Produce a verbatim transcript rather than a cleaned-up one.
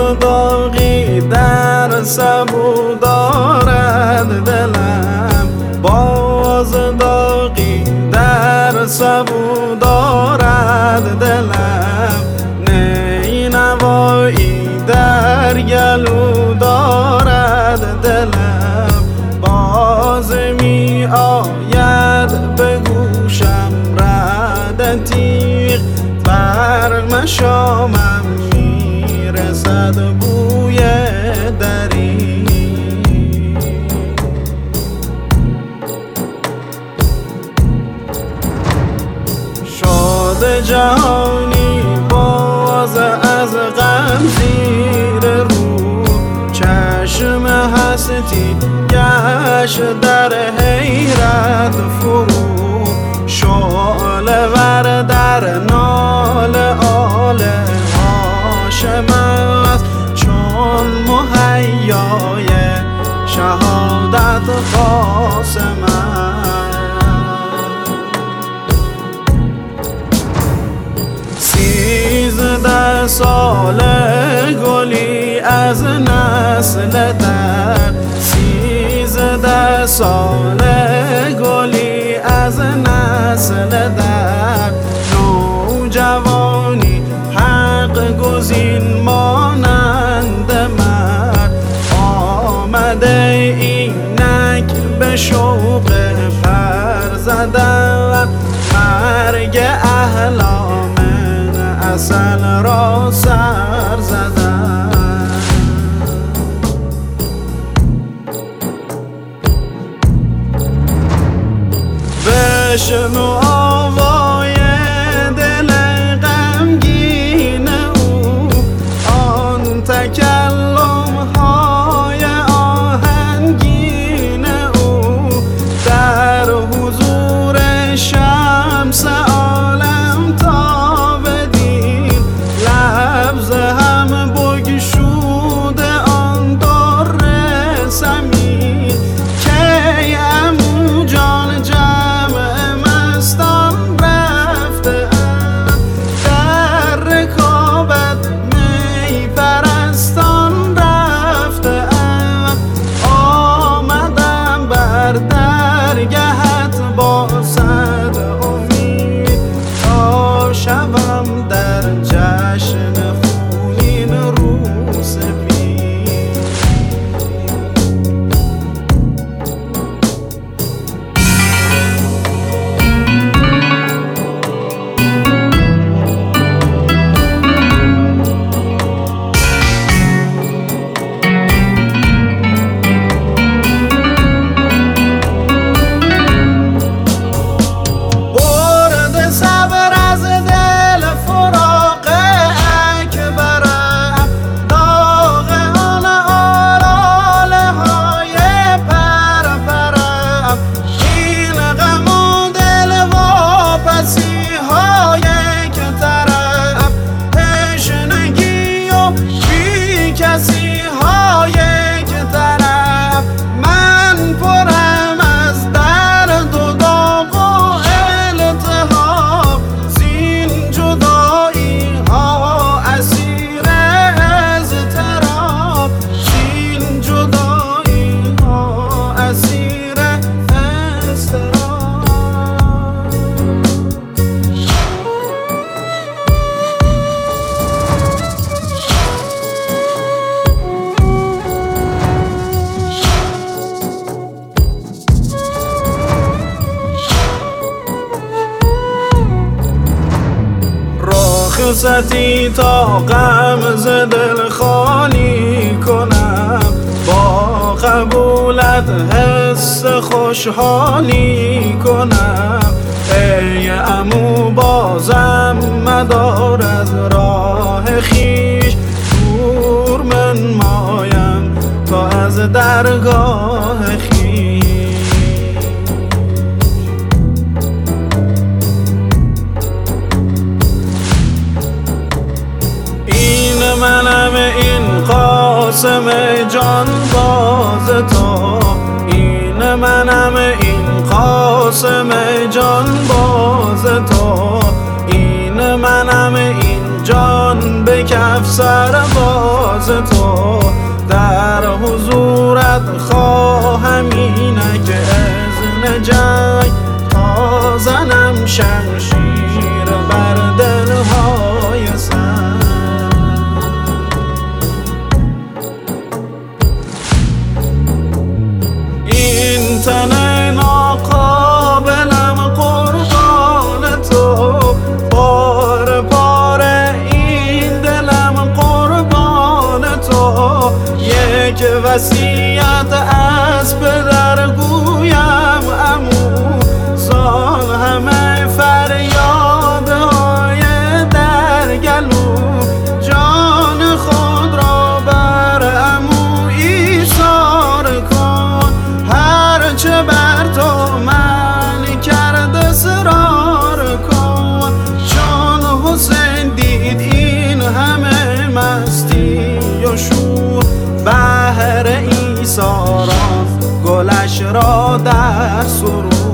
داغی در سبو دارد دلم، باز داغی در سبو دارد دلم، نی نوایی در گلو دارد دلم، باز می آید به گوشم رعد تیغ، بر مشامم می رسد بوی دری. شاد جهانی باز از غم زیر رو، چشم هستی گشت در حیرت فرو، شعله ور در نال آل هاشم است، چون مهیای شهادت قاسم است. سیزده ساله گلی از نسل در، سیزده ساله گلی از نسل در، نوجوانی حق گزین مانند مرد، آمده اینک به شوق پر زدن، مرگ احلام اصل را سر زدن. بشنو آوای دل غمگین او، آن تکلم های آهنگین او، در حضور شمس عالم تا بدین، لبز هم بگشود آن در سمین، کی عمو جان جمع مستان رفته ام، در رکابت می پرستان رفته ام، آمدم بر درگهت با صد امید، تا شوم در جشن خونین رو سپید. برد صبر از دل فراق اکبرم، داغ آن آلاله های پرپرم، این غم و دل واپسی های که طرف، تشنگی و بی کسی های که طرف، من پرم از درد و داغ و التهاب، زین جدایی ها اسیر اضطراب، زین جدایی ها اسیر اضطراب. راخصتی تا غم ز دل خالی کنم، با قبولت حس خوشحالی کنم، ای عمو بازم مدار از راه خویش، دور من مایم تا از درگاه خویش. این منم این قاسم جان باز تو، این منم این قاسم جان باز تو، این منم این جان به کف سرباز تو، در حضورت خواهم اینک اذن جنگ تا زنم شمشیر بر دلهای سنگ. این تن ناقابلم قربان تو، پاره پاره این دلم قربان تو. یک وصیت از پدر گویم عمو، سال همه فریادهای در گلو. جان خود را بر عمو ایثار کن، هرچه بر تو من کرد اصرار کن. چون حسین دید این همه مستی و شور، بهر ایثاران گلش را در سرور.